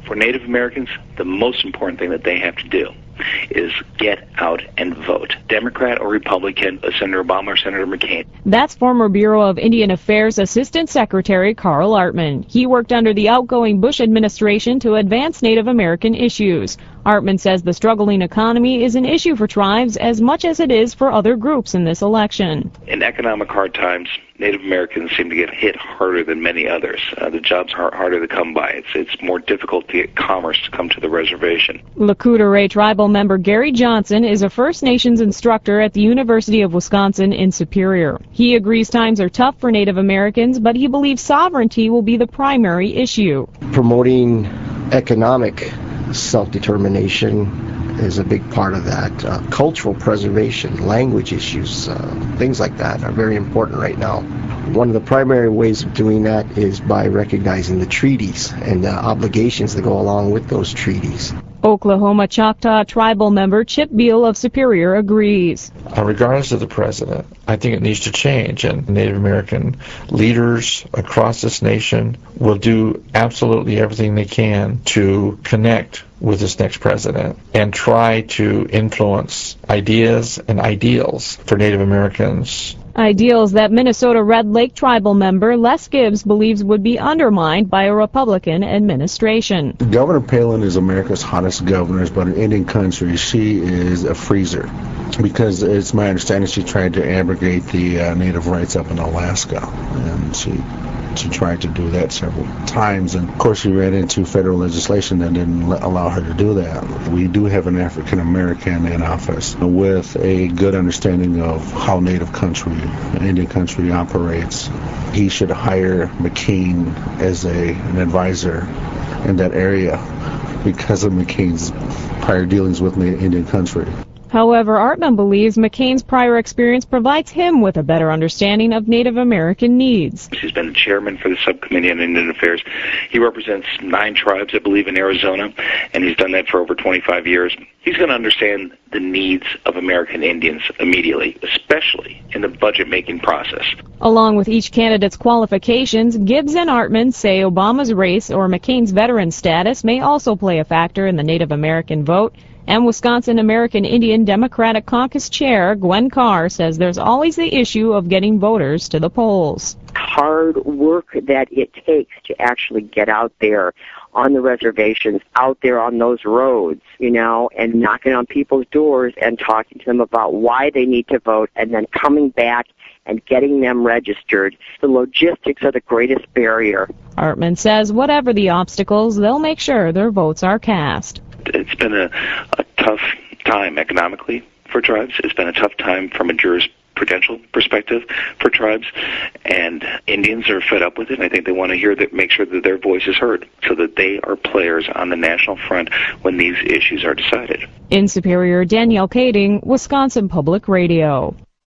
For Native Americans, the most important thing that they have to do is get out and vote. Democrat or Republican, Senator Obama or Senator McCain. That's former Bureau of Indian Affairs Assistant Secretary Carl Artman. He worked under the outgoing Bush administration to advance Native American issues. Artman says the struggling economy is an issue for tribes as much as it is for other groups in this election. In economic hard times, Native Americans seem to get hit harder than many others. The jobs are harder to come by. It's more difficult to get commerce to come to the reservation. Lakota tribal member Gary Johnson is a First Nations instructor at the University of Wisconsin in Superior. He agrees times are tough for Native Americans, but he believes sovereignty will be the primary issue. Promoting economic self-determination is a big part of that. Cultural preservation, language issues, things like that are very important right now. One of the primary ways of doing that is by recognizing the treaties and the obligations that go along with those treaties. Oklahoma Choctaw tribal member Chip Beal of Superior agrees. Regardless of the president, I think it needs to change, and Native American leaders across this nation will do absolutely everything they can to connect with this next president and try to influence ideas and ideals for Native Americans. Ideals that Minnesota Red Lake tribal member Les Gibbs believes would be undermined by a Republican administration. Governor Palin is America's hottest governor, but in Indian country, she is a freezer. Because it's my understanding she tried to abrogate the native rights up in Alaska, and she tried to do that several times, and of course she ran into federal legislation that didn't allow her to do that. We do have an African American in office with a good understanding of how Native country, Indian country operates. He should hire McCain as an advisor in that area because of McCain's prior dealings with Indian country. However, Artman believes McCain's prior experience provides him with a better understanding of Native American needs. He's been the chairman for the subcommittee on Indian Affairs. He represents 9 tribes, I believe, in Arizona, and he's done that for over 25 years. He's going to understand the needs of American Indians immediately, especially in the budget-making process. Along with each candidate's qualifications, Gibbs and Artman say Obama's race or McCain's veteran status may also play a factor in the Native American vote. And Wisconsin American Indian Democratic Caucus Chair Gwen Carr says there's always the issue of getting voters to the polls. Hard work that it takes to actually get out there on the reservations, out there on those roads, and knocking on people's doors and talking to them about why they need to vote, and then coming back and getting them registered. The logistics are the greatest barrier. Artman says whatever the obstacles, they'll make sure their votes are cast. It's been a tough time economically for tribes. It's been a tough time from a jurisprudential perspective for tribes, and Indians are fed up with it, and I think they want to make sure that their voice is heard so that they are players on the national front when these issues are decided. In Superior, Danielle Kading, Wisconsin Public Radio.